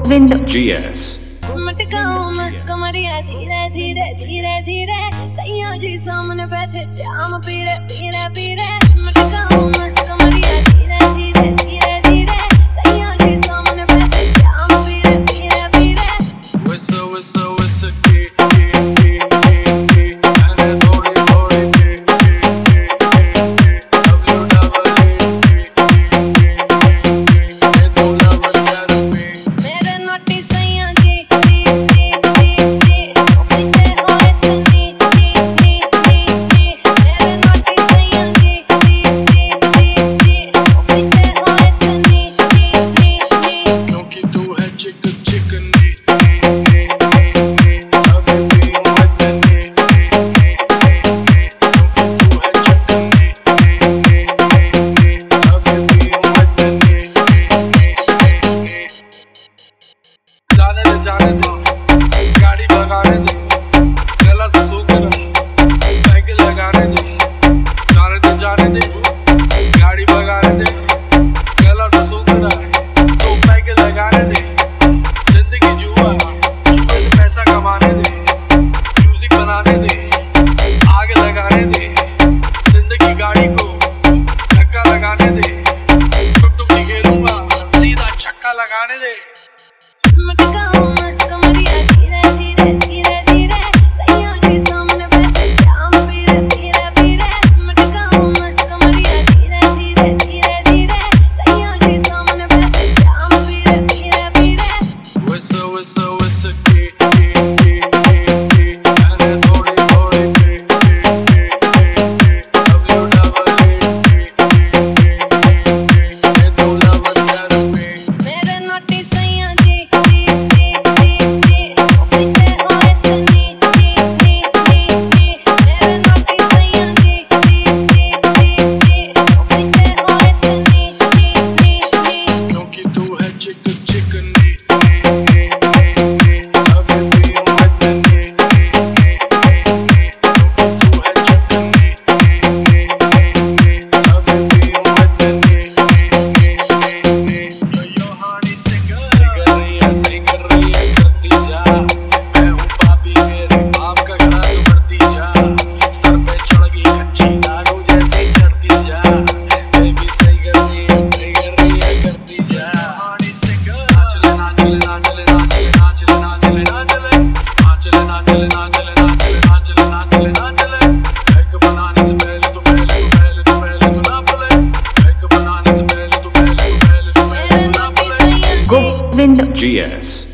Govind GS। कमरिया धीरे धीरे धीरे धीरे सैया जी सामने बैठे जाम पीरे पीरे पीरे कमरिया धीरे धीरे धीरे धीरे सैया जी सामने बैठे जाम पीरे पीरे पीरे जाने दे गाड़ी भगाने दे गला से सूख साइकिल लगाने दे जाने दे गाड़ी भगाने दे गला से सूख तो साइकिल लगाने दे जिंदगी जुआ जुए से पैसा कमाने दे म्यूजिक बनाने दे आगे लगाने दे जिंदगी गाड़ी को धक्का लगाने दे टुक टुक खेलूंगा सीधा छक्का लगाने दे कमरिया धीरे धीरे धीरे धीरे सैया जी सामने बैठे जाम पीरे पीरे पीरे कमरिया धीरे धीरे धीरे धीरे सैया जी सामने बैठे जाम पीरे पीरे पीरे गोविंद GS।